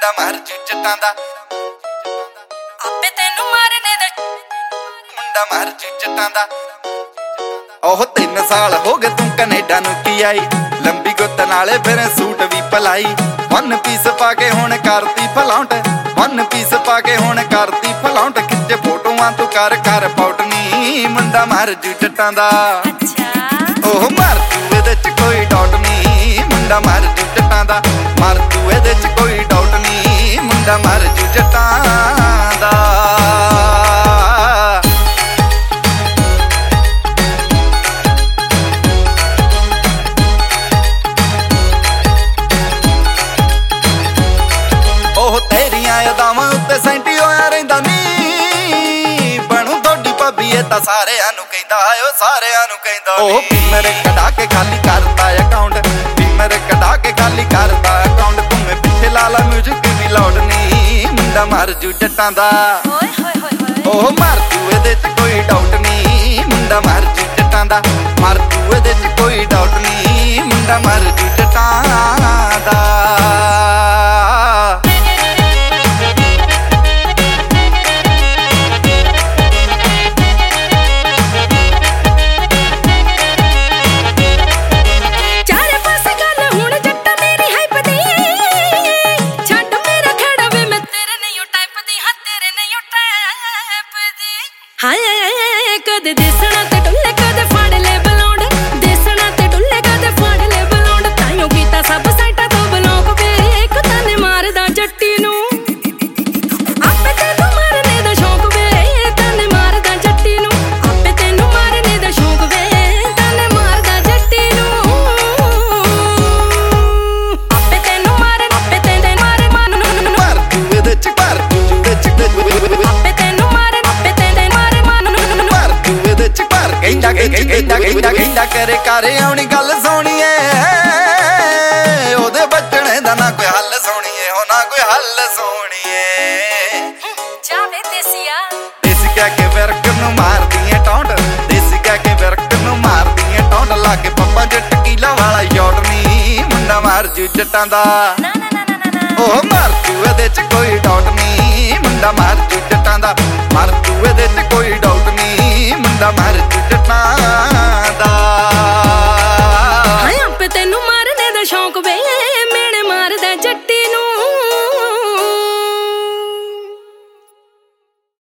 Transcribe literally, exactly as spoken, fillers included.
ਮੁੰਡਾ ਮਰ ਜੂ ਜੱਟਾਂ ਦਾ ਆਪੇ ਤੈਨੂੰ ਮਾਰਨੇ ਦਾ ਮੁੰਡਾ ਮਰ ਜੂ ਜੱਟਾਂ ਦਾ। ਉਹ ਤਿੰਨ ਸਾਲ ਹੋ ਗਏ ਤੂੰ ਕੈਨੇਡਾ ਨੂੰ ਕੀ ਆਈ, ਲੰਬੀ ਗੁੱਤ ਨਾਲੇ ਫਿਰ ਸੂਟ ਵੀ ਪਲਾਈ। ਵਨ ਪੀਸ ਪਾ ਕੇ ਹੁਣ ਕਰਤੀ ਫਲਾਉਂਟ, ਵਨ ਪੀਸ ਪਾ ਕੇ ਹੁਣ ਕਰਤੀ ਫਲਾਉਂਟ। ਖਿੱਚੇ ਫੋਟੋਆਂ ਤੂੰ ਕਰ ਕਰ ਪੌਟਨੀ ਮੁੰਡਾ ਮਰ ਜੂ ਜੱਟਾਂ ਦਾ। ਉਹ ਮਰ ਜੂ ਇਹਦੇ ਚ ਕੋਈ ਡਾਊਟ ਨੀ ਮੁੰਡਾ ਮਰ ਜੂ ਜੱਟਾਂ ਦਾ। ਮਰ ਜੂ ਇਹਦੇ ਚ ਕੋਈ ਡਾਊਟ ਨੀ ਮੁੰਡਾ ਮਰ ਜੂ ਜੱਟਾਂ ਦਾ। ਉਹ ਤੇਰੀਆਂ ਅਦਾਵਾਂ ਉੱਤੇ ਸੈਂਟੀ ਹੋਇਆ ਰਹਿੰਦਾ ਨੀ, ਬਣੂ ਤੁਹਾਡੀ ਭਾਬੀ ਇਹ ਤਾਂ ਸਾਰਿਆਂ ਨੂੰ ਕਹਿੰਦਾ, ਓ ਸਾਰਿਆਂ ਨੂੰ ਕਹਿੰਦਾ। ਉਹ ਪੀਮਰ ਕਢਾ ਕੇ ਖਾਲੀ ਕਰਦਾ ਅਕਾਊਂਟ, ਪੀਮਰ ਕਢਾ ਕੇ ਖਾਲੀ ਕਰਦਾ ਅਕਾਊਂਟ। ਤੁਮੇ ਪਿੱਛੇ ਲਾ ਲਾ ਮਿਊਜ਼ਿਕ ਵੀ ਲਾਉਡ ਨੀ ਮੁੰਡਾ ਮਰ ਜੂ ਜੱਟਾਂ ਦਾ। ਉਹ ਮਰ ਜੂ ਇਹਦੇ ਚ ਕੋਈ ਡਾਊਟ ਨੀ ਮੁੰਡਾ ਮਰ ਜੂ ਜੱਟਾਂ ਦਾ। ਮਰ ਜੂ ਇਹਦੇ ਚ ਕੋਈ ਡਾਊਟ ਨੀ ਮੁੰਡਾ ਮਰ ਜੂ ਜੱਟਾਂ ਦਾ। ਹਾਏ ਕਦੇ ਦਿਸਣਾ ਤੇ ਡੁੱਲੇ ਕਦੇ ਫੜ ਲੈ ਬਲੌਂਡ, ਦਿਸਣਾ ਤੇ ਡੁੱਲੇ ਕਦੇ ਫੜ ਲੈ ਬਲੌਂਡ। ਤਾਈਓ ਕੀਤਾ ਸਭ ਸਾਈਟਾਂ ਤੋਂ ਬਲੌਕ ਵੇ, ਇੱਕ ਤਾਨੇ ਮਾਰਦਾ ਜੱਟੀ ਨੂੰ। ਆਪੇ ਤੈਨੂੰ ਮਾਰਨੇ ਦਾ ਸ਼ੌਕ ਵੇ, ਤਾਨੇ ਮਾਰਦਾ ਜੱਟੀ ਨੂੰ। ਆਪੇ ਤੈਨੂੰ ਮਾਰਨੇ ਦਾ ਸ਼ੌਕ ਵੇ, ਤਾਨੇ ਮਾਰਦਾ ਜੱਟੀ ਨੂੰ। ਆਪੇ ਤੈਨੂੰ ਮਾਰਨ ਆਪੇ ਤੈਨੂੰ ਮਾਰੇ ਮਨ ਨੂੰ ਮਰ ਜੂ ਇਹਦੇ ਚ ਕਰ ਜੂ ਵਿੱਚ ਆਪੇ ਤੈਨੂੰ ਮਾਰਨ ਆਪੇ ਤੈਨੂੰ ਮਾਰੇ ਮਨ ਨੂੰ ਮਰ ਜੂ ਇਹਦੇ ਚ ਕਰ। ਕਹਿੰਦਾ ਕਹਿੰਦਾ ਕਹਿੰਦਾ ਕਹਿੰਦਾ ਕਰੇ ਕਰੇ ਆਉਣੀ ਗੱਲ ਸੋਣੀਏ, ਉਹਦੇ ਬਚਣੇ ਦਾ ਨਾ ਕੋਈ ਹੱਲ ਸੋਣੀਏ, ਹੋ ਨਾ ਕੋਈ ਹੱਲ ਸੋਣੀਏ। ਜਾਵੇ ਦੇਸੀਆ ਦੇਸੀ ਕਹਿ ਕੇ ਵਿਰਕ ਨੂੰ ਮਾਰਦੀਆਂ ਟੌਂਟ, ਦੇਸੀ ਕਹਿ ਕੇ ਵਿਰਕ ਨੂੰ ਮਾਰਦੀਆਂ ਟੌਂਟ। ਲਾ ਕੇ ਪੱਪਾ ਚ ਟਕੀਲਾ ਵਾਲਾ ਸ਼ੌਟ ਨੀ ਮੁੰਡਾ ਮਰ ਜੂ ਜੱਟਾਂ ਦਾ। ਨਾ ਨਾ ਨਾ ਨਾ ਨਾ ਉਹ ਮਰ ਜੂ ਇਹਦੇ ਚ ਕੋਈ ਡਾਊਟ ਨੀ ਮੁੰਡਾ ਮਰ ਜੂ ਜੱਟਾਂ ਦਾ। ਮਰ ਜੂ ਇਹਦੇ ਚ ਕੋਈ ਡਾਊਟ